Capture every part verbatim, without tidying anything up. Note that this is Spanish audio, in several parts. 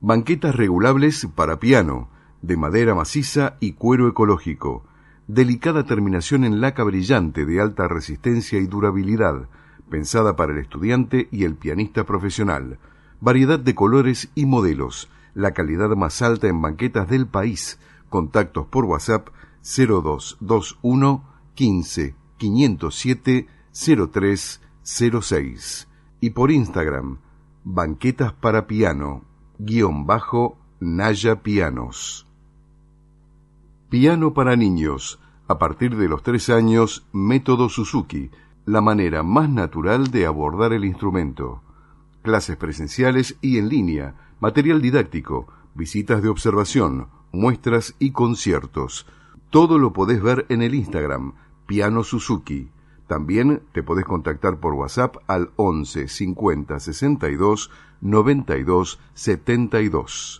Banquetas regulables para piano, de madera maciza y cuero ecológico. Delicada terminación en laca brillante de alta resistencia y durabilidad, pensada para el estudiante y el pianista profesional. Variedad de colores y modelos, la calidad más alta en banquetas del país. Contactos por WhatsApp cero dos dos uno quince quinientos siete cero tres cero seis y por Instagram banquetas para piano guión bajo Naya Pianos. Piano para niños, a partir de los tres años, método Suzuki, la manera más natural de abordar el instrumento. Clases presenciales y en línea, material didáctico, visitas de observación, muestras y conciertos. Todo lo podés ver en el Instagram, Piano Suzuki. También te podés contactar por WhatsApp al once cincuenta sesenta y dos noventa y dos setenta y dos.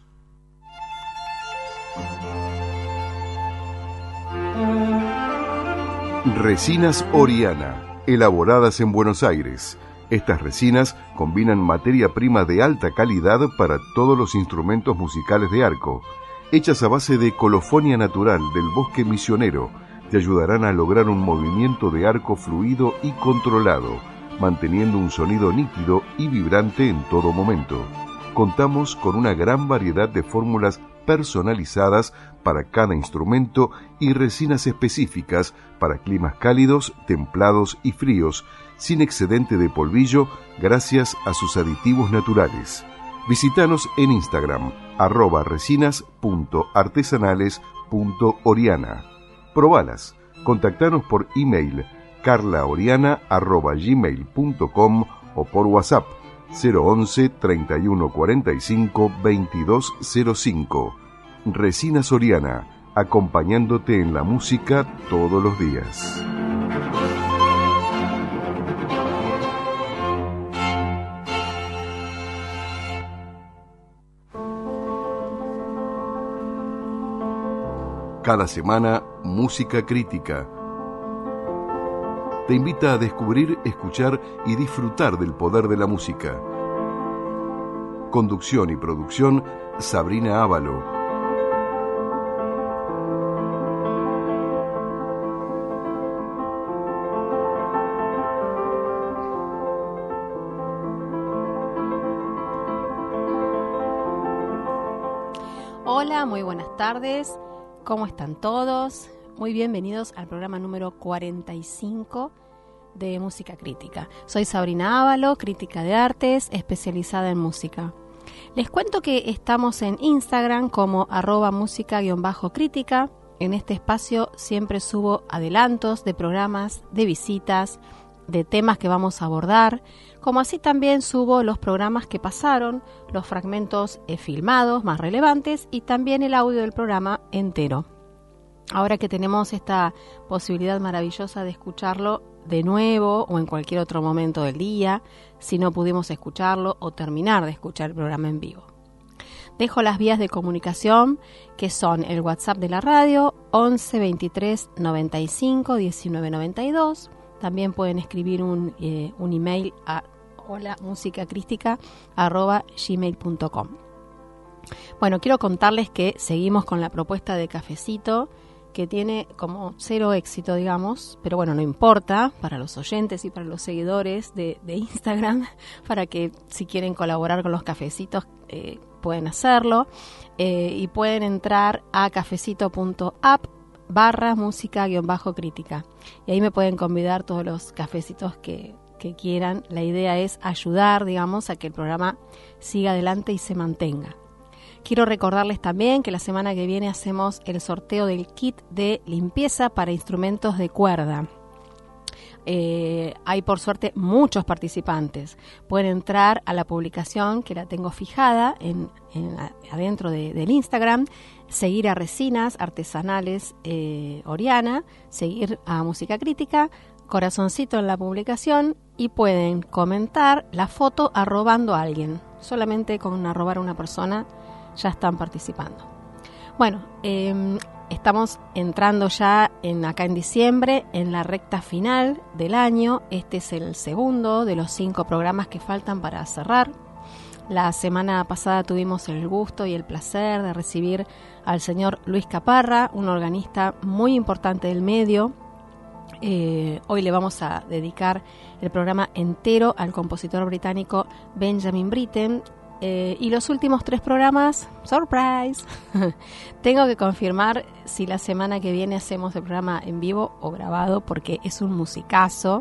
Resinas Oriana, elaboradas en Buenos Aires. Estas resinas combinan materia prima de alta calidad para todos los instrumentos musicales de arco. Hechas a base de colofonia natural del bosque misionero, te ayudarán a lograr un movimiento de arco fluido y controlado, manteniendo un sonido nítido y vibrante en todo momento. Contamos con una gran variedad de fórmulas personalizadas para cada instrumento y resinas específicas para climas cálidos, templados y fríos, sin excedente de polvillo gracias a sus aditivos naturales. Visítanos en Instagram, arroba resinas punto artesanales punto oriana. Probalas. Contactanos por email carlaoriana arroba gmail punto com o por WhatsApp cero once treinta y uno cuarenta y cinco veintidós cero cinco. Resinas Oriana, acompañándote en la música todos los días. Cada semana, Música Crítica. Te invita a descubrir, escuchar y disfrutar del poder de la música. Conducción y producción, Sabrina Ávalo. Hola, muy buenas tardes. ¿Cómo están todos? Muy bienvenidos al programa número cuarenta y cinco de Música Crítica. Soy Sabrina Ávalo, crítica de artes, especializada en música. Les cuento que estamos en Instagram como arroba música-crítica. En este espacio siempre subo adelantos de programas, de visitas, de temas que vamos a abordar, como así también subo los programas que pasaron, los fragmentos eh, filmados más relevantes y también el audio del programa entero. Ahora que tenemos esta posibilidad maravillosa de escucharlo de nuevo o en cualquier otro momento del día, si no pudimos escucharlo o terminar de escuchar el programa en vivo. Dejo las vías de comunicación que son el WhatsApp de la radio once veintitrés noventa y cinco diecinueve noventa y dos. También pueden escribir un, eh, un email a hola música crítica arroba gmail punto com. Bueno, quiero contarles que seguimos con la propuesta de cafecito, que tiene como cero éxito, digamos, pero bueno, no importa, para los oyentes y para los seguidores de, de Instagram, para que si quieren colaborar con los cafecitos eh, pueden hacerlo, eh, y pueden entrar a cafecito punto app barra música guión bajo crítica, y ahí me pueden convidar todos los cafecitos que, que quieran. La idea es ayudar, digamos, a que el programa siga adelante y se mantenga. Quiero recordarles también que la semana que viene hacemos el sorteo del kit de limpieza para instrumentos de cuerda. Eh, hay por suerte muchos participantes. Pueden entrar a la publicación que la tengo fijada en, en adentro de, del Instagram, seguir a Resinas Artesanales eh, Oriana, seguir a Música Crítica, corazoncito en la publicación y pueden comentar la foto arrobando a alguien. Solamente con arrobar a una persona ya están participando. Bueno, eh, estamos entrando ya en acá en diciembre, en la recta final del año. Este es el segundo de los cinco programas que faltan para cerrar. La semana pasada tuvimos el gusto y el placer de recibir al señor Luis Caparra, un organista muy importante del medio. Eh, hoy le vamos a dedicar el programa entero al compositor británico Benjamin Britten. Eh, y los últimos tres programas, surprise, tengo que confirmar si la semana que viene hacemos el programa en vivo o grabado, porque es un musicazo.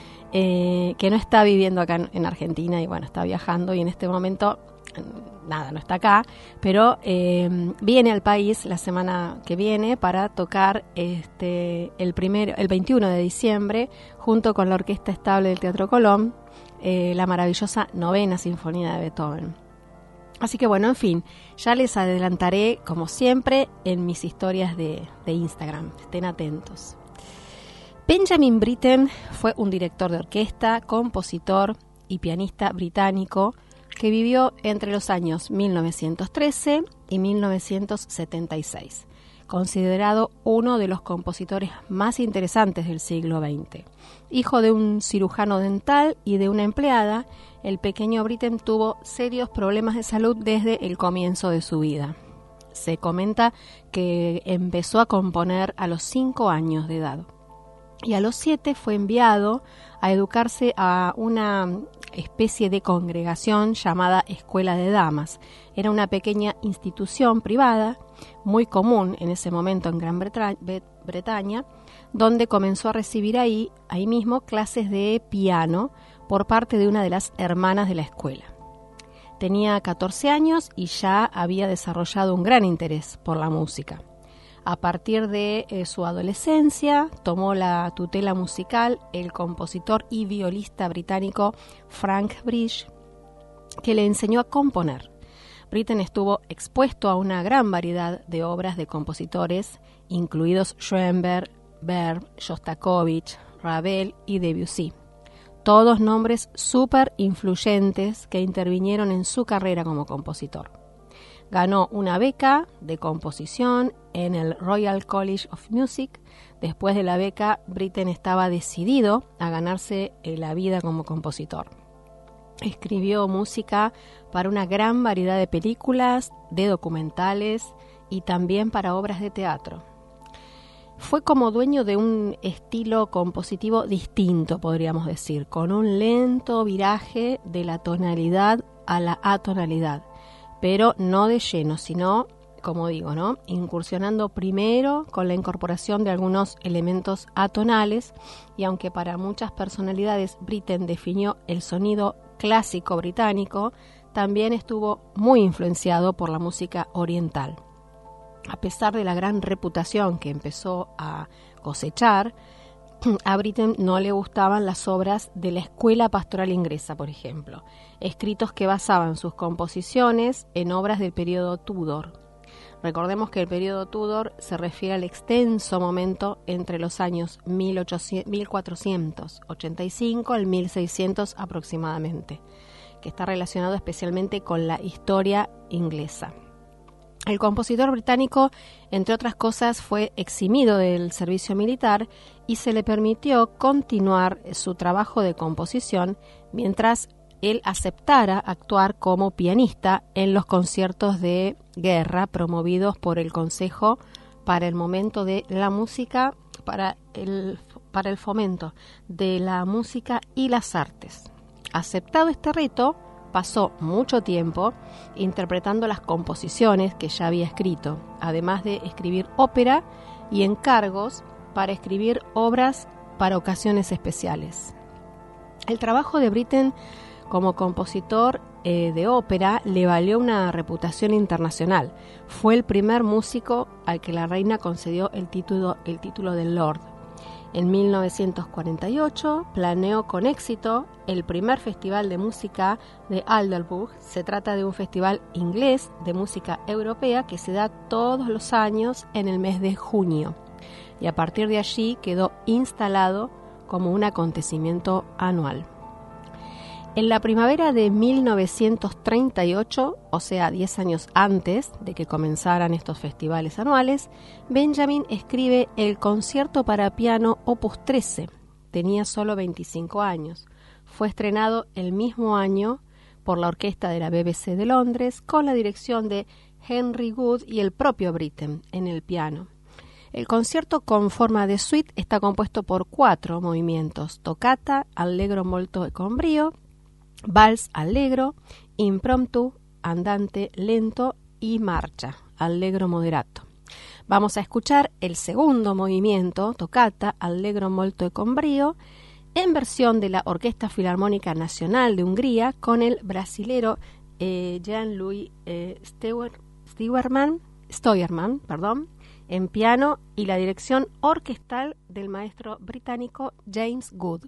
Eh, que no está viviendo acá en, en Argentina y bueno, está viajando y en este momento nada, no está acá, pero eh, viene al país la semana que viene para tocar este el primero, el veintiuno de diciembre, junto con la Orquesta Estable del Teatro Colón, eh, la maravillosa Novena Sinfonía de Beethoven. Así que bueno, en fin, ya les adelantaré como siempre en mis historias de, de Instagram, estén atentos. Benjamin Britten fue un director de orquesta, compositor y pianista británico que vivió entre los años mil novecientos trece y mil novecientos setenta y seis, considerado uno de los compositores más interesantes del siglo veinte. Hijo de un cirujano dental y de una empleada, el pequeño Britten tuvo serios problemas de salud desde el comienzo de su vida. Se comenta que empezó a componer a los cinco años de edad. Y a los siete fue enviado a educarse a una especie de congregación llamada Escuela de Damas. Era una pequeña institución privada, muy común en ese momento en Gran Bretaña, donde comenzó a recibir ahí, ahí mismo clases de piano por parte de una de las hermanas de la escuela. Tenía catorce años y ya había desarrollado un gran interés por la música. A partir de eh, su adolescencia, tomó la tutela musical el compositor y violista británico Frank Bridge, que le enseñó a componer. Britten estuvo expuesto a una gran variedad de obras de compositores, incluidos Schoenberg, Berg, Shostakovich, Ravel y Debussy. Todos nombres súper influyentes que intervinieron en su carrera como compositor. Ganó una beca de composición en el Royal College of Music. Después de la beca, Britten estaba decidido a ganarse la vida como compositor. Escribió música para una gran variedad de películas, de documentales y también para obras de teatro. Fue como dueño de un estilo compositivo distinto, podríamos decir, con un lento viraje de la tonalidad a la atonalidad, pero no de lleno, sino, como digo, ¿no?, incursionando primero con la incorporación de algunos elementos atonales, y aunque para muchas personalidades Britten definió el sonido clásico británico, también estuvo muy influenciado por la música oriental. A pesar de la gran reputación que empezó a cosechar, a Britten no le gustaban las obras de la escuela pastoral inglesa, por ejemplo, escritos que basaban sus composiciones en obras del periodo Tudor. Recordemos que el periodo Tudor se refiere al extenso momento entre los años mil cuatrocientos ochenta y cinco al mil seiscientos aproximadamente, que está relacionado especialmente con la historia inglesa. El compositor británico, entre otras cosas, fue eximido del servicio militar y se le permitió continuar su trabajo de composición mientras él aceptara actuar como pianista en los conciertos de guerra promovidos por el Consejo para el momento de la música, para el, para el fomento de la música y las artes. Aceptado este reto, pasó mucho tiempo interpretando las composiciones que ya había escrito, además de escribir ópera y encargos para escribir obras para ocasiones especiales. El trabajo de Britten como compositor eh, de ópera le valió una reputación internacional. Fue el primer músico al que la reina concedió el título, el título de Lord. En mil novecientos cuarenta y ocho planeó con éxito el primer festival de música de Aldeburgh. Se trata de un festival inglés de música europea que se da todos los años en el mes de junio. Y a partir de allí quedó instalado como un acontecimiento anual. En la primavera de mil novecientos treinta y ocho, o sea, diez años antes de que comenzaran estos festivales anuales, Benjamin escribe el concierto para piano opus trece. Tenía solo veinticinco años. Fue estrenado el mismo año por la orquesta de la B B C de Londres, con la dirección de Henry Wood y el propio Britten en el piano. El concierto con forma de suite está compuesto por cuatro movimientos: toccata, allegro molto con brio, vals allegro, impromptu, andante lento y marcha, allegro moderato. Vamos a escuchar el segundo movimiento, toccata, allegro molto con brio, en versión de la Orquesta Filarmónica Nacional de Hungría, con el brasilero eh, Jean-Louis eh, Steuermann, Steuermann, perdón, en piano, y la dirección orquestal del maestro británico James Good.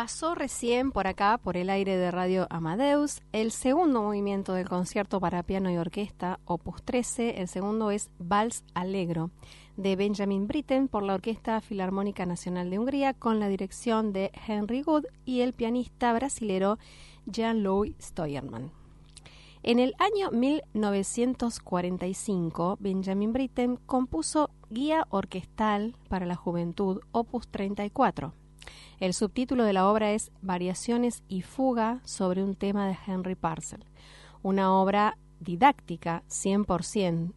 Pasó recién por acá, por el aire de Radio Amadeus, el segundo movimiento del concierto para piano y orquesta, opus trece. El segundo es Vals Allegro, de Benjamin Britten, por la Orquesta Filarmónica Nacional de Hungría, con la dirección de Henry Wood y el pianista brasilero Jean-Louis Steuermann. En el año mil novecientos cuarenta y cinco, Benjamin Britten compuso Guía Orquestal para la Juventud, opus treinta y cuatro. El subtítulo de la obra es Variaciones y fuga sobre un tema de Henry Purcell, una obra didáctica cien por ciento,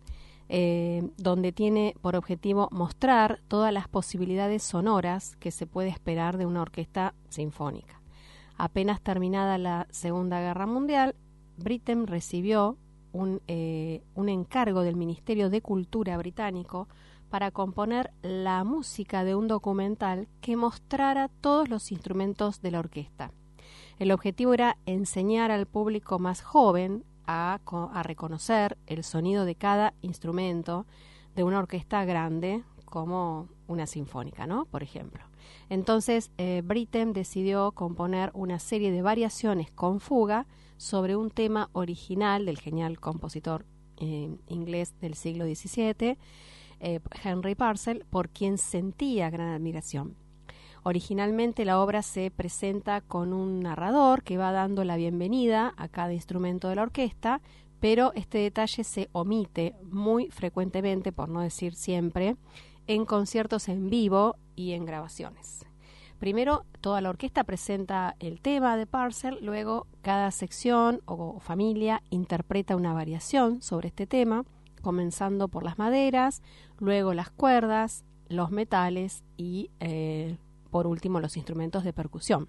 eh, donde tiene por objetivo mostrar todas las posibilidades sonoras que se puede esperar de una orquesta sinfónica. Apenas terminada la Segunda Guerra Mundial, Britten recibió un, eh, un encargo del Ministerio de Cultura británico para componer la música de un documental que mostrara todos los instrumentos de la orquesta. El objetivo era enseñar al público más joven a, a reconocer el sonido de cada instrumento de una orquesta grande como una sinfónica, ¿no? Por ejemplo. Entonces, eh, Britten decidió componer una serie de variaciones con fuga sobre un tema original del genial compositor eh, inglés del siglo diecisiete, Eh, Henry Purcell, por quien sentía gran admiración. Originalmente la obra se presenta con un narrador que va dando la bienvenida a cada instrumento de la orquesta, pero este detalle se omite muy frecuentemente, por no decir siempre, en conciertos en vivo y en grabaciones. Primero, toda la orquesta presenta el tema de Purcell, luego cada sección o familia interpreta una variación sobre este tema, comenzando por las maderas, luego las cuerdas, los metales y, eh, por último, los instrumentos de percusión.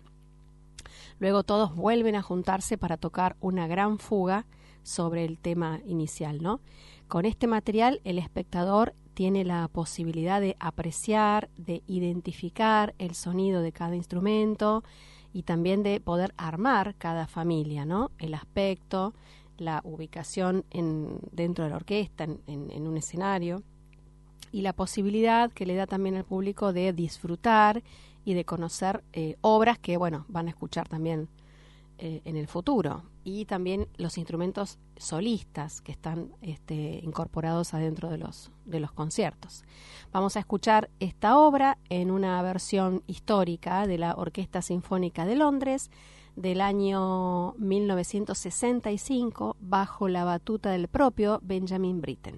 Luego todos vuelven a juntarse para tocar una gran fuga sobre el tema inicial, ¿no? Con este material, el espectador tiene la posibilidad de apreciar, de identificar el sonido de cada instrumento y también de poder armar cada familia, ¿no? El aspecto, la ubicación en, dentro de la orquesta, en, en, en un escenario, y la posibilidad que le da también al público de disfrutar y de conocer eh, obras que, bueno, van a escuchar también eh, en el futuro, y también los instrumentos solistas que están este, incorporados adentro de los, de los conciertos. Vamos a escuchar esta obra en una versión histórica de la Orquesta Sinfónica de Londres, del año mil novecientos sesenta y cinco, bajo la batuta del propio Benjamin Britten.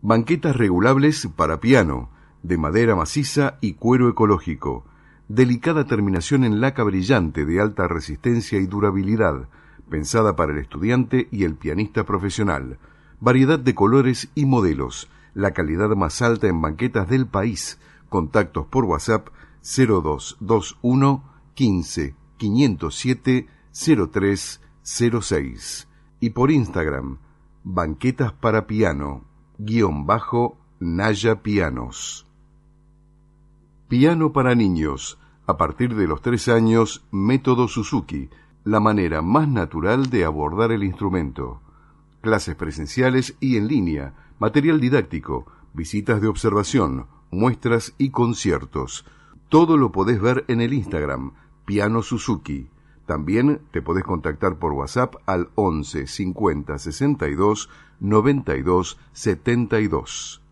Banquetas regulables para piano, de madera maciza y cuero ecológico. Delicada terminación en laca brillante de alta resistencia y durabilidad, pensada para el estudiante y el pianista profesional. Variedad de colores y modelos. La calidad más alta en banquetas del país. Contactos por WhatsApp cero dos dos uno quince quinientos siete cero tres cero seis y por Instagram banquetas para piano guión bajo Naya Pianos. Piano para niños a partir de los tres años, método Suzuki, la manera más natural de abordar el instrumento. Clases presenciales y en línea, material didáctico, visitas de observación, muestras y conciertos. Todo lo podés ver en el Instagram, Piano Suzuki. También te podés contactar por WhatsApp al once cincuenta sesenta y dos noventa y dos setenta y dos.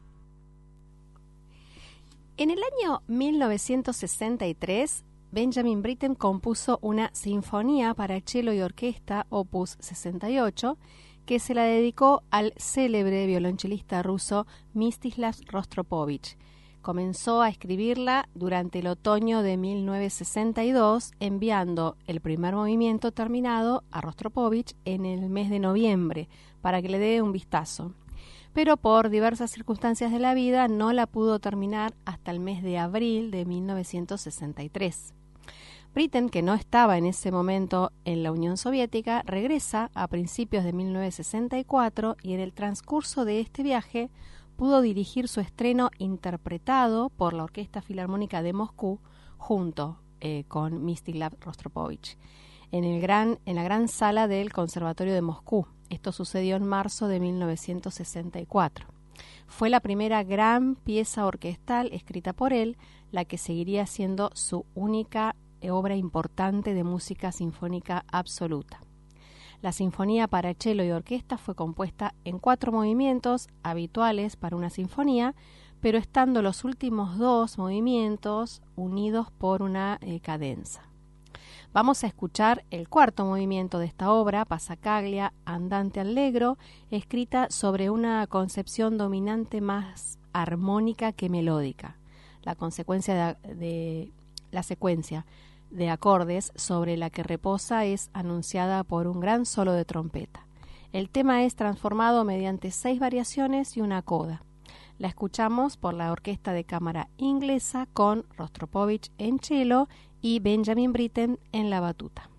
En el año mil novecientos sesenta y tres, Benjamin Britten compuso una sinfonía para cello y orquesta, opus sesenta y ocho, que se la dedicó al célebre violonchelista ruso Mstislav Rostropovich. Comenzó a escribirla durante el otoño de mil novecientos sesenta y dos, enviando el primer movimiento terminado a Rostropovich en el mes de noviembre para que le dé un vistazo. Pero por diversas circunstancias de la vida no la pudo terminar hasta el mes de abril de mil novecientos sesenta y tres. Britten, que no estaba en ese momento en la Unión Soviética, regresa a principios de mil novecientos sesenta y cuatro y en el transcurso de este viaje pudo dirigir su estreno interpretado por la Orquesta Filarmónica de Moscú junto eh, con Mstislav Rostropovich en, el gran, en la gran sala del Conservatorio de Moscú. Esto sucedió en marzo de mil novecientos sesenta y cuatro. Fue la primera gran pieza orquestal escrita por él, la que seguiría siendo su única obra importante de música sinfónica absoluta. La sinfonía para cello y orquesta fue compuesta en cuatro movimientos habituales para una sinfonía, pero estando los últimos dos movimientos unidos por una eh, cadenza. Vamos a escuchar el cuarto movimiento de esta obra, Passacaglia, Andante Allegro, escrita sobre una concepción dominante más armónica que melódica. La consecuencia de, de la secuencia de acordes sobre la que reposa es anunciada por un gran solo de trompeta. El tema es transformado mediante seis variaciones y una coda. La escuchamos por la Orquesta de Cámara Inglesa con Rostropovich en cello y Benjamin Britten en la batuta.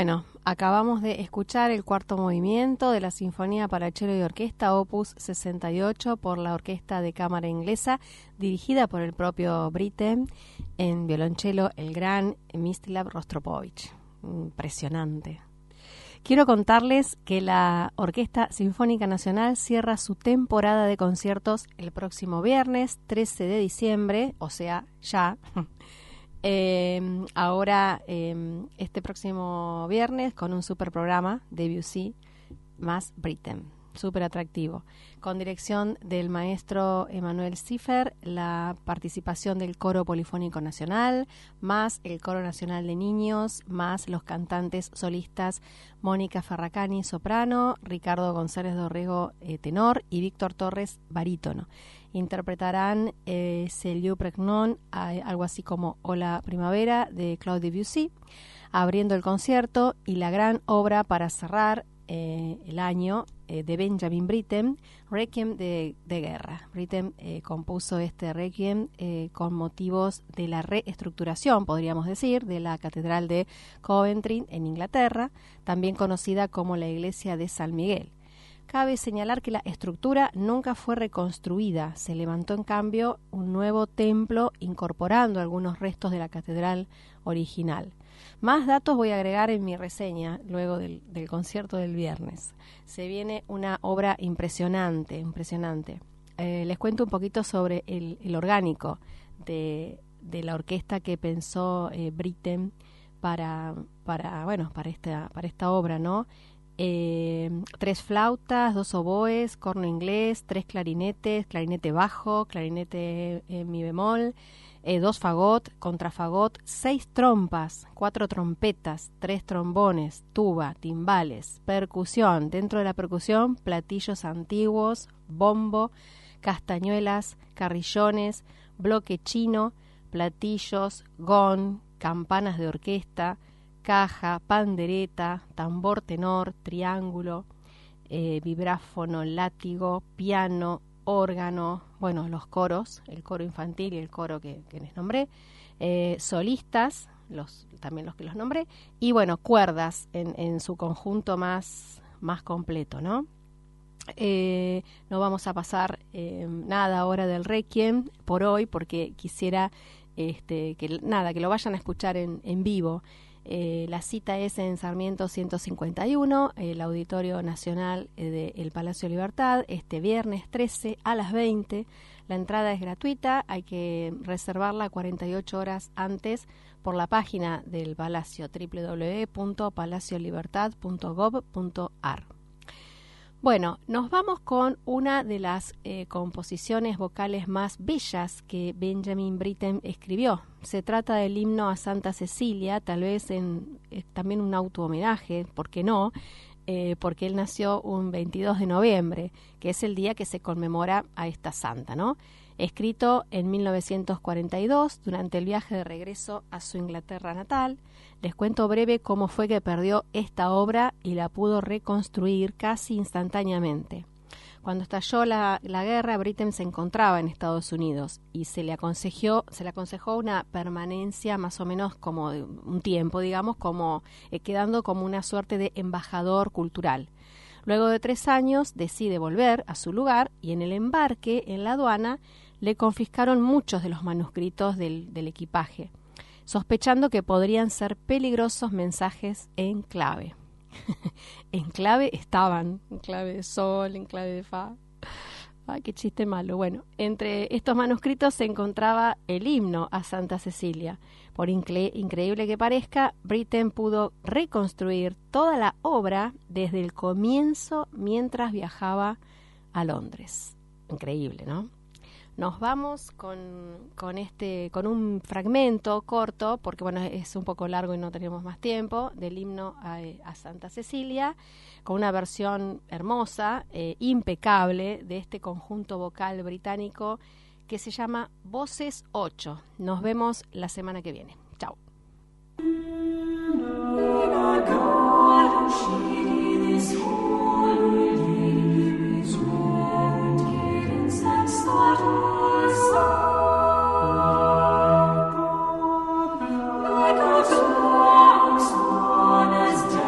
Bueno, acabamos de escuchar el cuarto movimiento de la Sinfonía para cello y orquesta, opus sesenta y ocho, por la Orquesta de Cámara Inglesa, dirigida por el propio Britten, en violonchelo el gran Mstislav Rostropovich. Impresionante. Quiero contarles que la Orquesta Sinfónica Nacional cierra su temporada de conciertos el próximo viernes, trece de diciembre, o sea, ya. Eh, ahora, eh, este próximo viernes, con un super programa, Debussy más Britten, súper atractivo, con dirección del maestro Emanuel Ziffer, la participación del Coro Polifónico Nacional, más el Coro Nacional de Niños, más los cantantes solistas Mónica Ferracani, soprano, Ricardo González Dorrego, eh, tenor, y Víctor Torres, barítono. Interpretarán eh, Céliu Pregnon, algo así como Hola Primavera, de Claude Debussy, abriendo el concierto, y la gran obra para cerrar eh, el año eh, de Benjamin Britten, Requiem de, de guerra. Britten eh, compuso este Requiem eh, con motivos de la reestructuración, podríamos decir, de la Catedral de Coventry en Inglaterra, también conocida como la Iglesia de San Miguel. Cabe señalar que la estructura nunca fue reconstruida, se levantó en cambio un nuevo templo incorporando algunos restos de la catedral original. Más datos voy a agregar en mi reseña luego del, del concierto del viernes. Se viene una obra impresionante, impresionante. Eh, les cuento un poquito sobre el, el orgánico de, de la orquesta que pensó eh, Britten para, para, bueno, para esta, para esta obra, ¿no? Eh, tres flautas, dos oboes, corno inglés, tres clarinetes, clarinete bajo, clarinete eh, mi bemol, eh, dos fagot, contrafagot, seis trompas, cuatro trompetas, tres trombones, tuba, timbales, percusión. Dentro de la percusión, platillos antiguos, bombo, castañuelas, carrillones, bloque chino, platillos, gong, campanas de orquesta, caja, pandereta, tambor tenor, triángulo, eh, vibráfono, látigo, piano, órgano, bueno, los coros, el coro infantil y el coro que, que les nombré, eh, solistas, los, también los que los nombré, y bueno, cuerdas en, en su conjunto más, más completo, ¿no? Eh, no vamos a pasar eh, nada ahora del Requiem por hoy, porque quisiera este, que nada, que lo vayan a escuchar en, en vivo. Eh, la cita es en Sarmiento ciento cincuenta y uno, el Auditorio Nacional eh, del Palacio Libertad, este viernes trece a las veinte. La entrada es gratuita, hay que reservarla cuarenta y ocho horas antes por la página del Palacio, doble u doble u doble u punto palacio libertad punto gov punto a r. Bueno, nos vamos con una de las eh, composiciones vocales más bellas que Benjamin Britten escribió. Se trata del himno a Santa Cecilia, tal vez en eh, también un auto-homenaje, ¿por qué no? Eh, porque él nació un veintidós de noviembre, que es el día que se conmemora a esta santa, ¿no? Escrito en mil novecientos cuarenta y dos, durante el viaje de regreso a su Inglaterra natal. Les cuento breve cómo fue que perdió esta obra y la pudo reconstruir casi instantáneamente. Cuando estalló la, la guerra, Britten se encontraba en Estados Unidos y se le aconsejó, se le aconsejó una permanencia más o menos como de un tiempo, digamos, como eh, quedando como una suerte de embajador cultural. Luego de tres años decide volver a su lugar y en el embarque en la aduana le confiscaron muchos de los manuscritos del, del equipaje, sospechando que podrían ser peligrosos mensajes en clave. En clave estaban, en clave de sol, en clave de fa. Ay, qué chiste malo. Bueno, entre estos manuscritos se encontraba el himno a Santa Cecilia. Por incre- increíble que parezca, Britten pudo reconstruir toda la obra desde el comienzo mientras viajaba a Londres. Increíble, ¿no? Nos vamos con, con, este, con un fragmento corto, porque bueno, es un poco largo y no tenemos más tiempo, del himno a, a Santa Cecilia, con una versión hermosa, eh, impecable, de este conjunto vocal británico que se llama Voces ocho. Nos vemos la semana que viene. Chao. Like a song, song as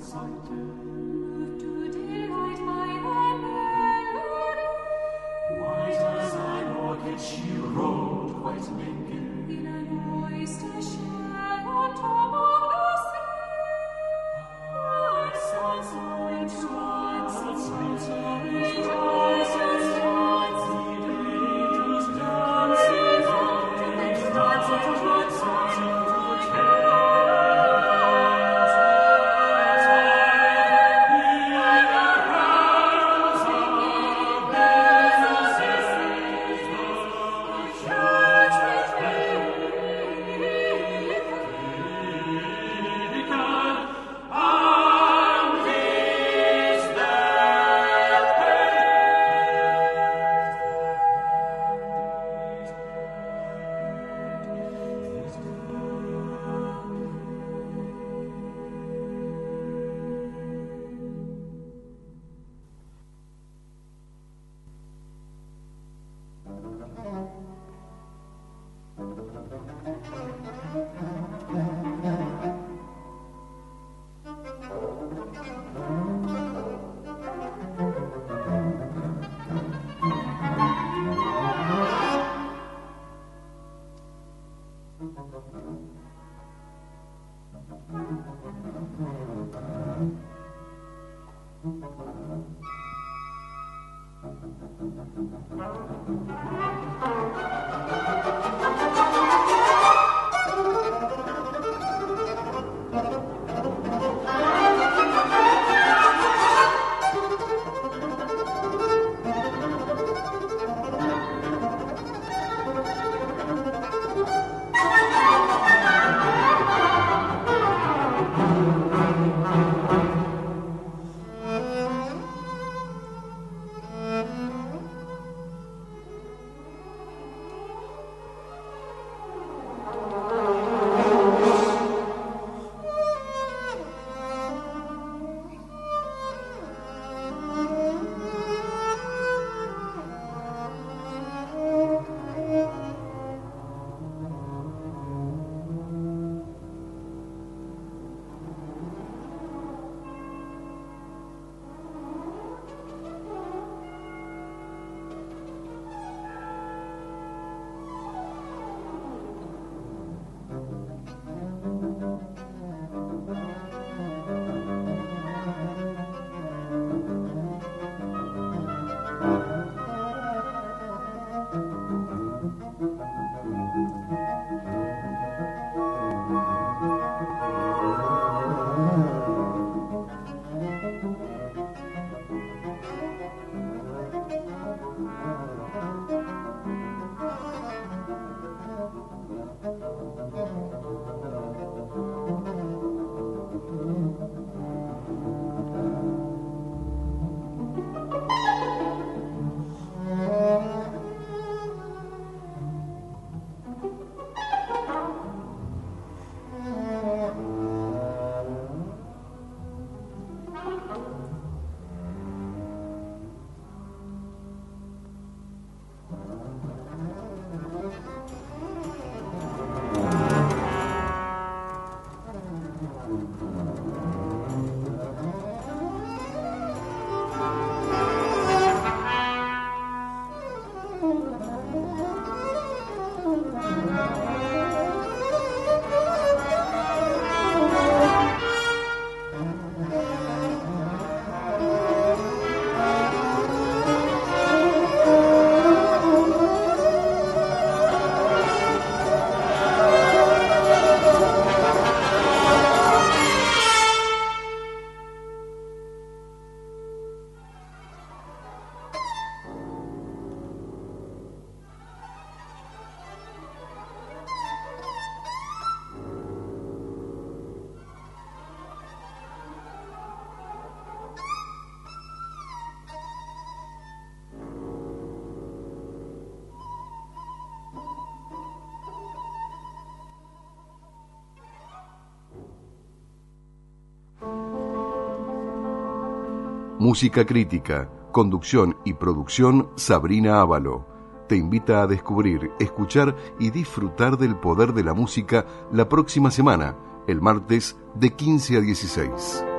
Música crítica, conducción y producción Sabrina Ávalo. Te invita a descubrir, escuchar y disfrutar del poder de la música la próxima semana, el martes de quince a dieciséis.